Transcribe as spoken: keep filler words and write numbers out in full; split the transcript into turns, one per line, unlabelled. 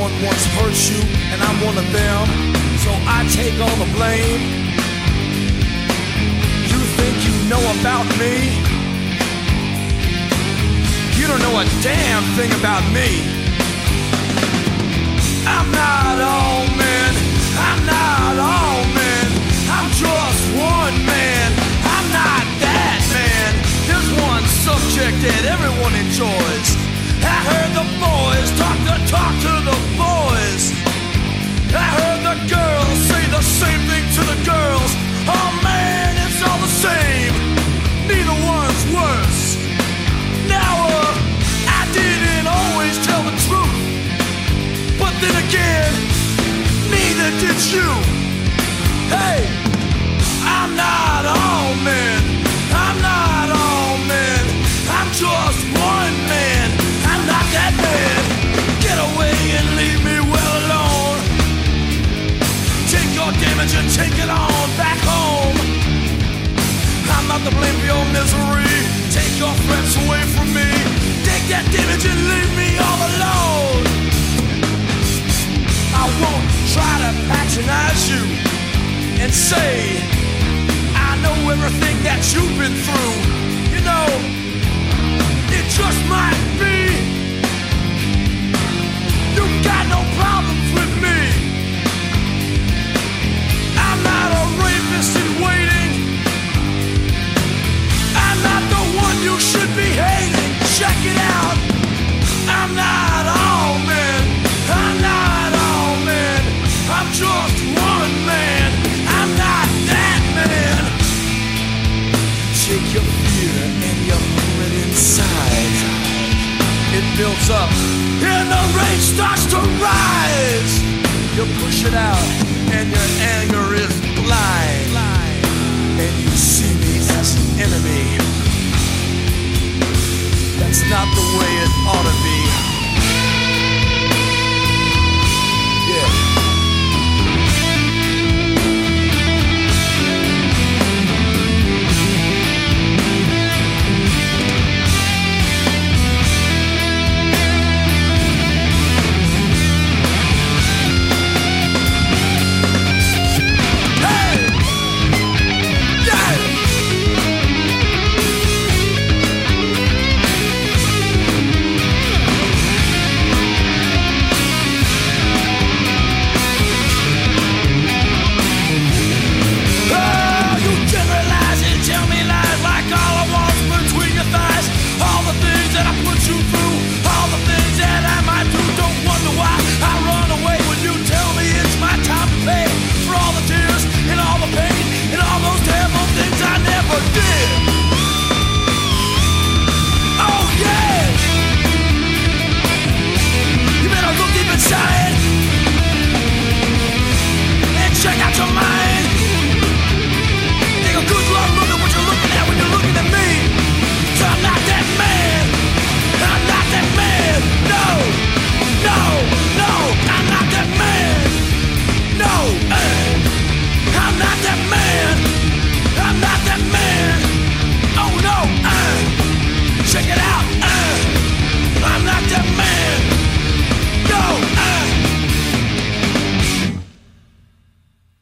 Everyone once hurt you, and I'm one of them, so I take all the blame. You think you know about me? You don't know a damn thing about me. I'm not all men, I'm not all men, I'm just one man, I'm not that man. There's one subject that everyone enjoys. I heard the boys talk the talk to the boys. I heard the girls say the same thing to the girls. Oh man, it's all the same, neither one's worse. Now uh, I didn't always tell the truth, but then again, neither did you. Hey, I'm not all men, I'm not all men, I'm just one man, I'm not that man. Get away and leave me well alone. Take your damage and take it on back home. I'm not to blame for your misery. Take your threats away from me. Take that damage and leave me all alone. I won't try to patronize you and say I know everything that you've been through. You know, it just might be you got no problems with me. I'm not a rapist in waiting. I'm not the one you should be hating. Check it out. I'm not all men, I'm not all men, I'm just one man, I'm not that man. Take your fear and you pull it inside. It builds up and the rage starts to rise. You push it out.